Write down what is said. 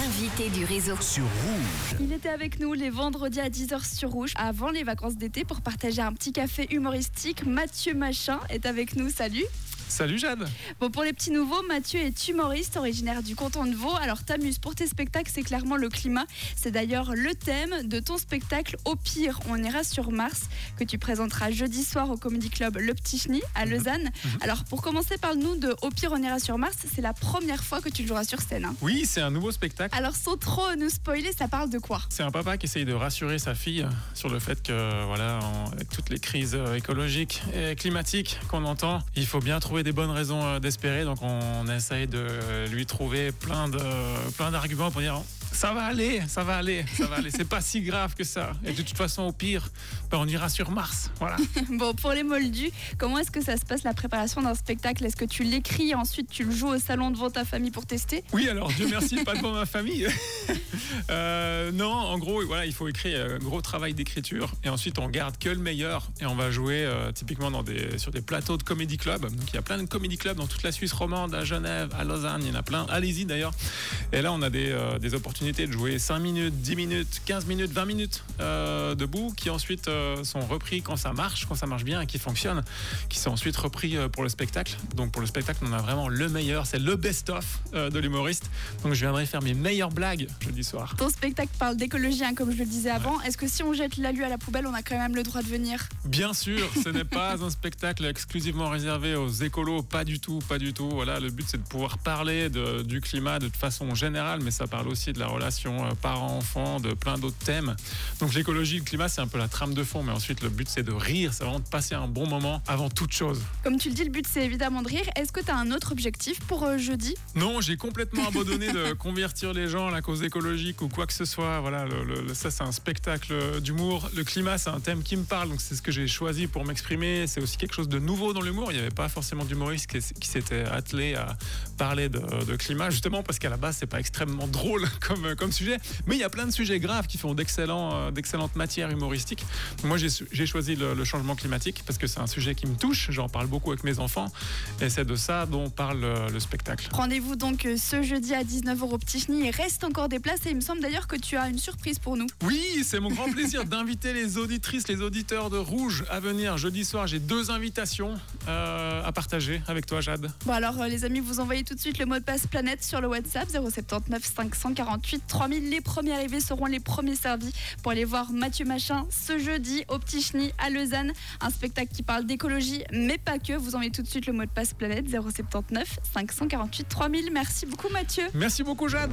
L'invité du réseau sur Rouge. Il était avec nous les vendredis à 10h sur Rouge avant les vacances d'été pour partager un petit café humoristique. Mathieu Machin est avec nous, salut. Salut Jade. Bon, pour les petits nouveaux, Mathieu est humoriste originaire du canton de Vaud. Alors t'amuses pour tes spectacles, c'est clairement le climat. C'est d'ailleurs le thème de ton spectacle Au pire, on ira sur Mars, que tu présenteras jeudi soir au Comedy Club Le Petit Chenil à Lausanne. Alors pour commencer, parle-nous de Au pire, on ira sur Mars. C'est la première fois que tu le joueras sur scène, hein. Oui, c'est un nouveau spectacle. Alors sans trop nous spoiler, ça parle de quoi? C'est un papa qui essaye de rassurer sa fille sur le fait que, voilà, avec toutes les crises écologiques et climatiques qu'on entend, il faut bien trouver des bonnes raisons d'espérer. Donc on essaye de lui trouver plein d'arguments pour dire ça va aller, c'est pas si grave que ça. Et de toute façon, au pire, on ira sur Mars. Voilà. Bon, pour les moldus, comment est-ce que ça se passe la préparation d'un spectacle? Est-ce que tu l'écris et ensuite tu le joues au salon devant ta famille pour tester? Oui, alors Dieu merci, pas devant ma famille. Non, en gros, voilà, il faut écrire un gros travail d'écriture et ensuite on garde que le meilleur et on va jouer typiquement sur des plateaux de comédie club. Donc il y a plein de comédie clubs dans toute la Suisse romande, à Genève, à Lausanne, il y en a plein. Allez-y d'ailleurs. Et là, on a des opportunités de jouer 5 minutes, 10 minutes, 15 minutes, 20 minutes debout qui ensuite sont repris quand ça marche bien et qui fonctionnent, qui sont ensuite repris pour le spectacle. Donc pour le spectacle, on a vraiment le meilleur, c'est le best-of de l'humoriste. Donc je viendrai faire mes meilleures blagues jeudi soir. Ton spectacle parle d'écologie, hein, comme je le disais avant. Ouais. Est-ce que si on jette l'alu à la poubelle, on a quand même le droit de venir? Bien sûr, ce n'est pas un spectacle exclusivement réservé aux écolos, pas du tout. Voilà, le but c'est de pouvoir parler du climat de façon générale, mais ça parle aussi de la relation parents-enfants, de plein d'autres thèmes. Donc l'écologie, le climat, c'est un peu la trame de fond, mais ensuite le but c'est de rire, c'est vraiment de passer un bon moment avant toute chose. Comme tu le dis, le but c'est évidemment de rire. Est-ce que tu as un autre objectif pour jeudi? Non, j'ai complètement abandonné de convertir les gens à la cause écologique ou quoi que ce soit. Voilà, ça c'est un spectacle d'humour. Le climat, c'est un thème qui me parle, donc c'est ce que j'ai choisi pour m'exprimer. C'est aussi quelque chose de nouveau dans l'humour. Il n'y avait pas forcément d'humoriste qui s'était attelé à parler de climat, justement parce qu'à la base c'est pas extrêmement drôle comme sujet, mais il y a plein de sujets graves qui font d'excellentes matières humoristiques. Moi j'ai choisi le changement climatique parce que c'est un sujet qui me touche, j'en parle beaucoup avec mes enfants et c'est de ça dont parle le spectacle. Rendez-vous donc ce jeudi à 19h au Petit Chenil. Il reste encore des places et il me semble d'ailleurs que tu as une surprise pour nous. Oui, c'est mon grand plaisir d'inviter les auditrices, les auditeurs de Rouge à venir jeudi soir. J'ai 2 invitations à partager avec toi, Jade. Bon alors les amis, vous envoyez tout de suite le mot de passe planète sur le WhatsApp 079 548 3000. Les premiers arrivés seront les premiers servis pour aller voir Mathieu Machin ce jeudi au Petit Chenil à Lausanne. Un spectacle qui parle d'écologie, mais pas que. Vous envoyez tout de suite le mot de passe planète 079 548 3000. Merci beaucoup Mathieu. Merci beaucoup Jade.